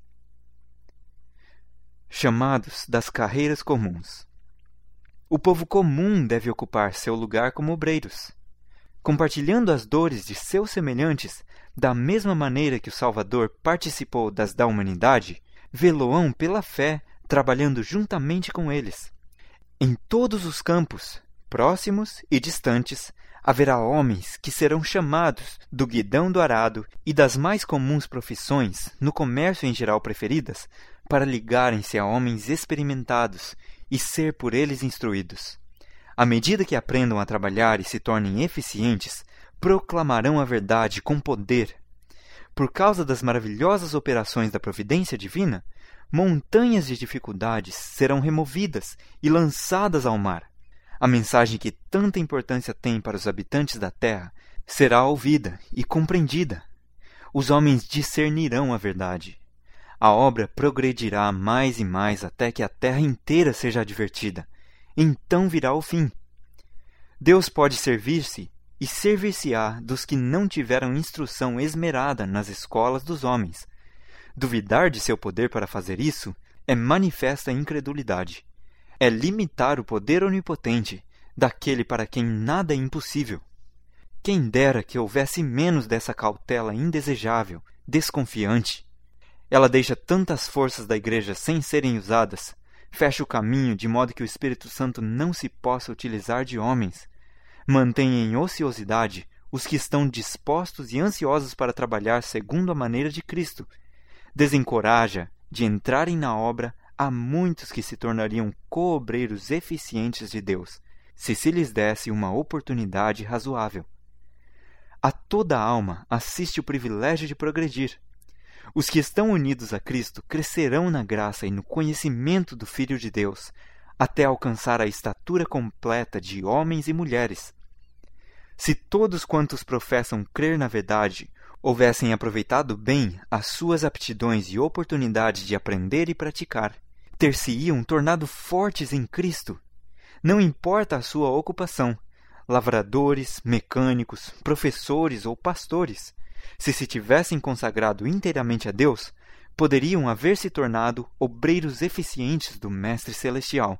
Chamados das carreiras comuns. O povo comum deve ocupar seu lugar como obreiros, compartilhando as dores de seus semelhantes, da mesma maneira que o Salvador participou das da humanidade, vê-lo-ão pela fé, trabalhando juntamente com eles. Em todos os campos, próximos e distantes, haverá homens que serão chamados do guidão do arado e das mais comuns profissões, no comércio em geral preferidas, para ligarem-se a homens experimentados e ser por eles instruídos. À medida que aprendam a trabalhar e se tornem eficientes, proclamarão a verdade com poder. Por causa das maravilhosas operações da providência divina, montanhas de dificuldades serão removidas e lançadas ao mar. A mensagem que tanta importância tem para os habitantes da terra será ouvida e compreendida. Os homens discernirão a verdade. A obra progredirá mais e mais até que a terra inteira seja advertida. Então virá o fim. Deus pode servir-se e servir-se-á dos que não tiveram instrução esmerada nas escolas dos homens. Duvidar de seu poder para fazer isso é manifesta incredulidade. É limitar o poder onipotente daquele para quem nada é impossível. Quem dera que houvesse menos dessa cautela indesejável, desconfiante. Ela deixa tantas forças da igreja sem serem usadas, fecha o caminho de modo que o Espírito Santo não se possa utilizar de homens, mantém em ociosidade os que estão dispostos e ansiosos para trabalhar segundo a maneira de Cristo, desencoraja de entrarem na obra a muitos que se tornariam co-obreiros eficientes de Deus, se se lhes desse uma oportunidade razoável. A toda alma assiste o privilégio de progredir. Os que estão unidos a Cristo crescerão na graça e no conhecimento do Filho de Deus, até alcançar a estatura completa de homens e mulheres. Se todos quantos professam crer na verdade houvessem aproveitado bem as suas aptidões e oportunidades de aprender e praticar, ter-se-iam tornado fortes em Cristo. Não importa a sua ocupação, lavradores, mecânicos, professores ou pastores, se se tivessem consagrado inteiramente a Deus, poderiam haver se tornado obreiros eficientes do Mestre Celestial.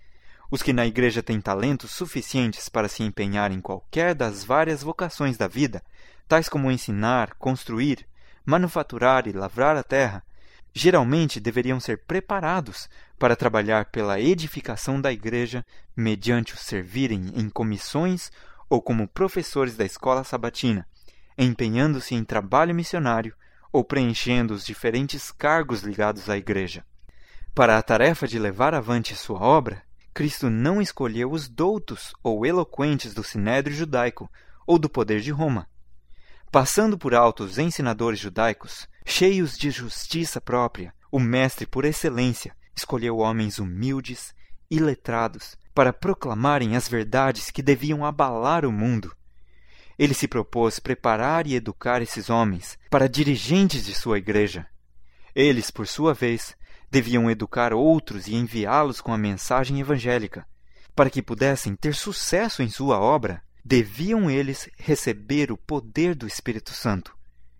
Os que na igreja têm talentos suficientes para se empenhar em qualquer das várias vocações da vida, tais como ensinar, construir, manufaturar e lavrar a terra, geralmente deveriam ser preparados para trabalhar pela edificação da igreja mediante o servirem em comissões ou como professores da escola sabatina, empenhando-se em trabalho missionário ou preenchendo os diferentes cargos ligados à igreja. Para a tarefa de levar avante sua obra, Cristo não escolheu os doutos ou eloquentes do sinédrio judaico ou do poder de Roma. Passando por alto os ensinadores judaicos, cheios de justiça própria, o mestre por excelência escolheu homens humildes e letrados para proclamarem as verdades que deviam abalar o mundo. Ele se propôs preparar e educar esses homens para dirigentes de sua igreja. Eles, por sua vez, deviam educar outros e enviá-los com a mensagem evangélica. Para que pudessem ter sucesso em sua obra, deviam eles receber o poder do Espírito Santo.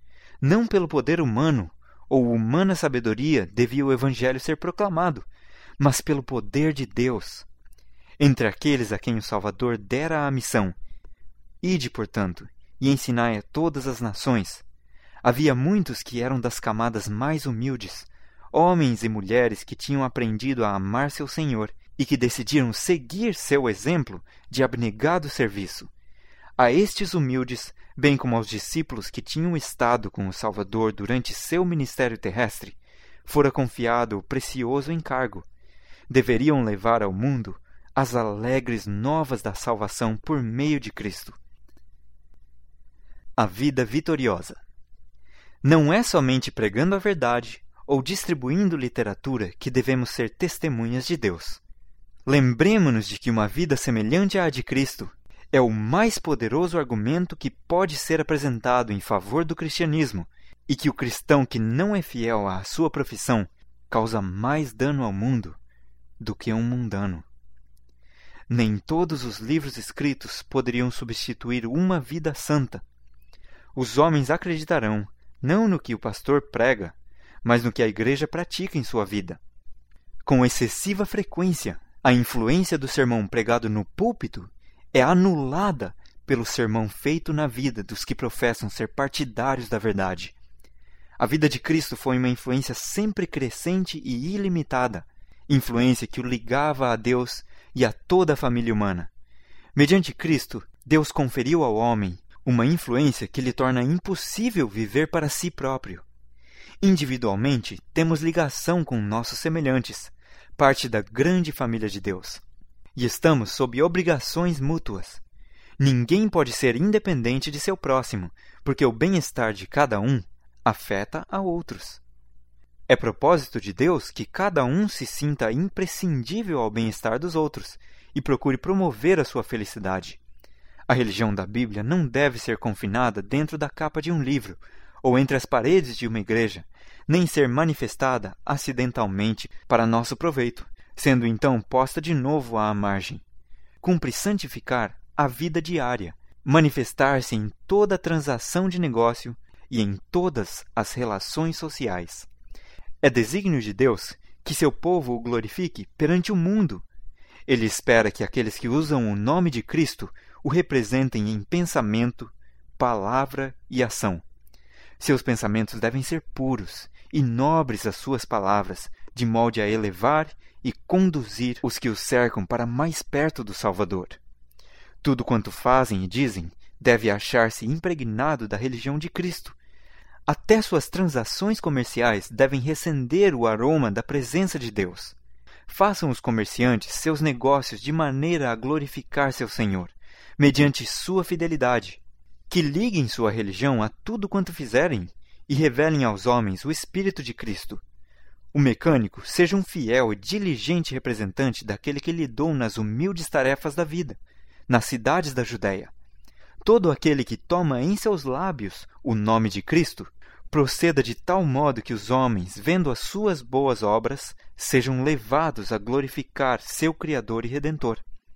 Não pelo poder humano ou humana sabedoria devia o evangelho ser proclamado, mas pelo poder de Deus. Entre aqueles a quem o Salvador dera a missão, ide, portanto, e ensinai a todas as nações, havia muitos que eram das camadas mais humildes, homens e mulheres que tinham aprendido a amar seu Senhor e que decidiram seguir seu exemplo de abnegado serviço. A estes humildes, bem como aos discípulos que tinham estado com o Salvador durante seu ministério terrestre, fora confiado o precioso encargo. deveriam levar ao mundo as alegres novas da salvação por meio de Cristo. A vida vitoriosa. Não é somente pregando a verdade ou distribuindo literatura que devemos ser testemunhas de Deus. Lembremo-nos de que uma vida semelhante à de Cristo é o mais poderoso argumento que pode ser apresentado em favor do cristianismo, e que o cristão que não é fiel à sua profissão causa mais dano ao mundo do que um mundano. Nem todos os livros escritos poderiam substituir uma vida santa. Os homens acreditarão não no que o pastor prega, mas no que a igreja pratica em sua vida. Com excessiva frequência, a influência do sermão pregado no púlpito é anulada pelo sermão feito na vida dos que professam ser partidários da verdade. A vida de Cristo foi uma influência sempre crescente e ilimitada, influência que o ligava a Deus e a toda a família humana. Mediante Cristo, Deus conferiu ao homem uma influência que lhe torna impossível viver para si próprio. Individualmente, temos ligação com nossos semelhantes, parte da grande família de Deus. E estamos sob obrigações mútuas. Ninguém pode ser independente de seu próximo, porque o bem-estar de cada um afeta a outros. É propósito de Deus que cada um se sinta imprescindível ao bem-estar dos outros e procure promover a sua felicidade. A religião da Bíblia não deve ser confinada dentro da capa de um livro ou entre as paredes de uma igreja, nem ser manifestada acidentalmente para nosso proveito, sendo então posta de novo à margem. Cumpre santificar a vida diária, manifestar-se em toda transação de negócio e em todas as relações sociais. É desígnio de Deus que seu povo o glorifique perante o mundo. Ele espera que aqueles que usam o nome de Cristo o representem em pensamento, palavra e ação. Seus pensamentos devem ser puros e nobres as suas palavras, de modo a elevar e conduzir os que os cercam para mais perto do Salvador. Tudo quanto fazem e dizem deve achar-se impregnado da religião de Cristo. Até suas transações comerciais devem recender o aroma da presença de Deus. Façam os comerciantes seus negócios de maneira a glorificar seu Senhor, mediante sua fidelidade. Que liguem sua religião a tudo quanto fizerem e revelem aos homens o Espírito de Cristo. O mecânico seja um fiel e diligente representante daquele que lidou nas humildes tarefas da vida, nas cidades da Judéia. Todo aquele que toma em seus lábios o nome de Cristo, proceda de tal modo que os homens, vendo as suas boas obras, sejam levados a glorificar seu Criador e Redentor.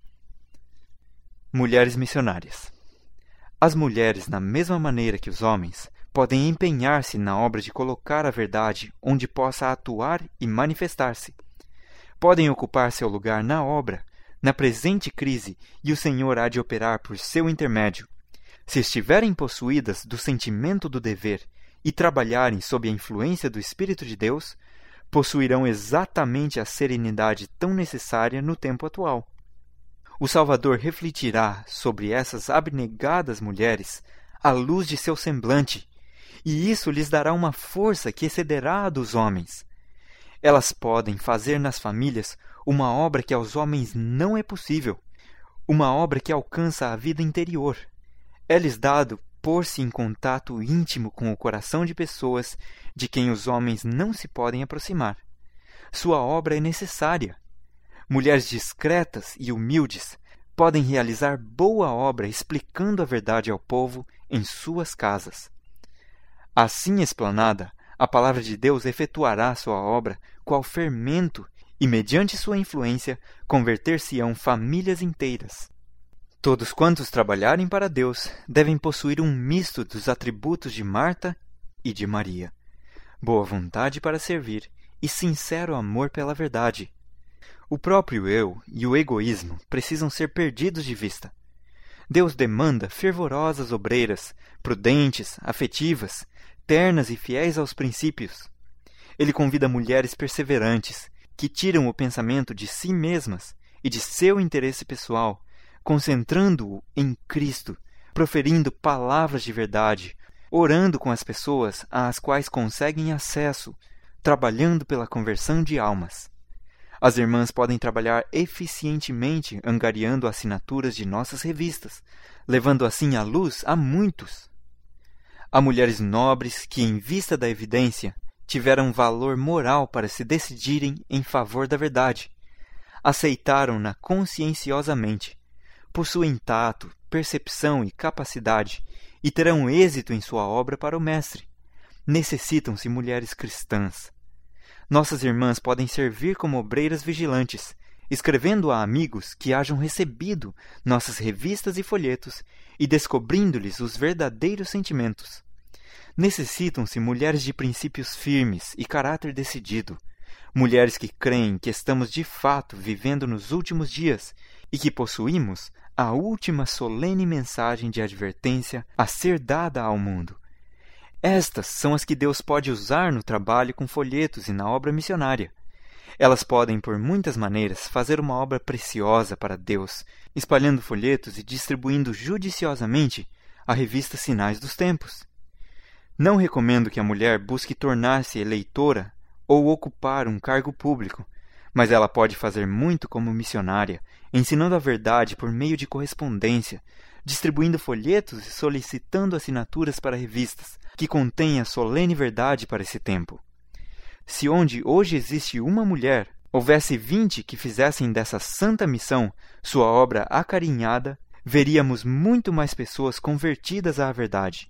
Mulheres missionárias. As mulheres, na mesma maneira que os homens, podem empenhar-se na obra de colocar a verdade onde possa atuar e manifestar-se. Podem ocupar seu lugar na obra, na presente crise, e o Senhor há de operar por seu intermédio. Se estiverem possuídas do sentimento do dever e trabalharem sob a influência do Espírito de Deus, possuirão exatamente a serenidade tão necessária no tempo atual. O Salvador refletirá sobre essas abnegadas mulheres a luz de seu semblante, e isso lhes dará uma força que excederá a dos homens. Elas podem fazer nas famílias uma obra que aos homens não é possível, uma obra que alcança a vida interior. É-lhes dado pôr-se em contato íntimo com o coração de pessoas de quem os homens não se podem aproximar. Sua obra é necessária. Mulheres discretas e humildes podem realizar boa obra explicando a verdade ao povo em suas casas. Assim explanada, a palavra de Deus efetuará sua obra qual fermento e, mediante sua influência, converter-se-ão famílias inteiras. Todos quantos trabalharem para Deus devem possuir um misto dos atributos de Marta e de Maria: boa vontade para servir e sincero amor pela verdade. O próprio eu e o egoísmo precisam ser perdidos de vista. Deus demanda fervorosas obreiras, prudentes, afetivas, ternas e fiéis aos princípios. Ele convida mulheres perseverantes, que tiram o pensamento de si mesmas e de seu interesse pessoal, concentrando-o em Cristo, proferindo palavras de verdade, orando com as pessoas às quais conseguem acesso, trabalhando pela conversão de almas. As irmãs podem trabalhar eficientemente angariando assinaturas de nossas revistas, levando assim a luz a muitos. Há mulheres nobres que, em vista da evidência, tiveram valor moral para se decidirem em favor da verdade. Aceitaram-na conscienciosamente, possuem tato, percepção e capacidade, e terão êxito em sua obra para o Mestre. Necessitam-se mulheres cristãs. Nossas irmãs podem servir como obreiras vigilantes, escrevendo a amigos que hajam recebido nossas revistas e folhetos e descobrindo-lhes os verdadeiros sentimentos. Necessitam-se mulheres de princípios firmes e caráter decidido, mulheres que creem que estamos de fato vivendo nos últimos dias e que possuímos a última solene mensagem de advertência a ser dada ao mundo. Estas são as que Deus pode usar no trabalho com folhetos e na obra missionária. Elas podem, por muitas maneiras, fazer uma obra preciosa para Deus, espalhando folhetos e distribuindo judiciosamente a revista Sinais dos Tempos. Não recomendo que a mulher busque tornar-se eleitora ou ocupar um cargo público, mas ela pode fazer muito como missionária, ensinando a verdade por meio de correspondência, distribuindo folhetos e solicitando assinaturas para revistas que contêm a solene verdade para esse tempo. Se onde hoje existe uma mulher, houvesse vinte que fizessem dessa santa missão sua obra acarinhada, veríamos muito mais pessoas convertidas à verdade.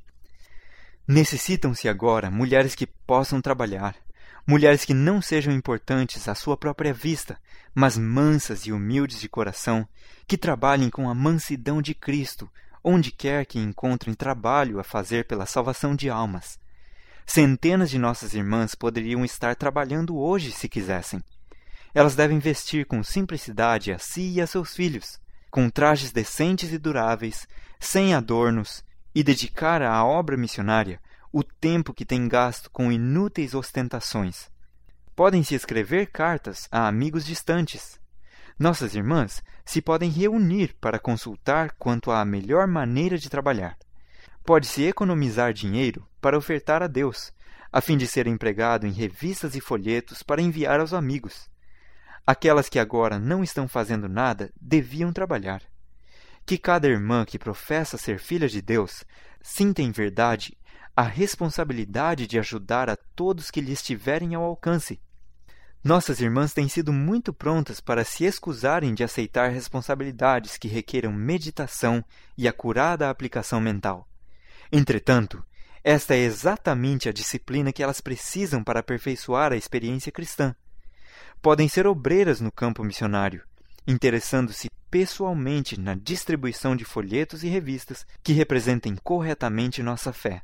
Necessitam-se agora mulheres que possam trabalhar, mulheres que não sejam importantes à sua própria vista, mas mansas e humildes de coração, que trabalhem com a mansidão de Cristo, onde quer que encontrem trabalho a fazer pela salvação de almas. Centenas de nossas irmãs poderiam estar trabalhando hoje se quisessem. Elas devem vestir com simplicidade a si e a seus filhos, com trajes decentes e duráveis, sem adornos, e dedicar à obra missionária o tempo que têm gasto com inúteis ostentações. Podem-se escrever cartas a amigos distantes. Nossas irmãs se podem reunir para consultar quanto à melhor maneira de trabalhar. Pode-se economizar dinheiro para ofertar a Deus, a fim de ser empregado em revistas e folhetos para enviar aos amigos. Aquelas que agora não estão fazendo nada deviam trabalhar. Que cada irmã que professa ser filha de Deus sinta em verdade a responsabilidade de ajudar a todos que lhe estiverem ao alcance. Nossas irmãs têm sido muito prontas para se excusarem de aceitar responsabilidades que requeram meditação e acurada aplicação mental. Entretanto, esta é exatamente a disciplina que elas precisam para aperfeiçoar a experiência cristã. Podem ser obreiras no campo missionário, interessando-se pessoalmente na distribuição de folhetos e revistas que representem corretamente nossa fé.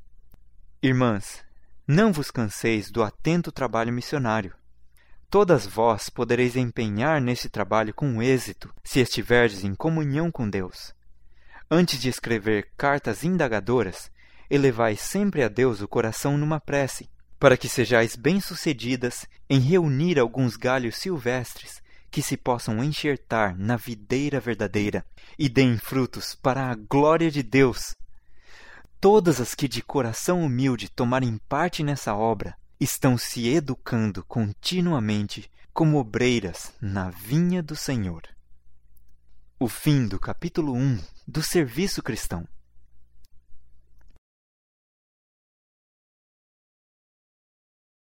Irmãs, não vos canseis do atento trabalho missionário. Todas vós podereis empenhar neste trabalho com êxito, se estiverdes em comunhão com Deus. Antes de escrever cartas indagadoras, elevai sempre a Deus o coração numa prece, para que sejais bem-sucedidas em reunir alguns galhos silvestres que se possam enxertar na videira verdadeira e deem frutos para a glória de Deus. Todas as que de coração humilde tomarem parte nessa obra estão se educando continuamente como obreiras na vinha do Senhor. O fim do capítulo um do Serviço Cristão.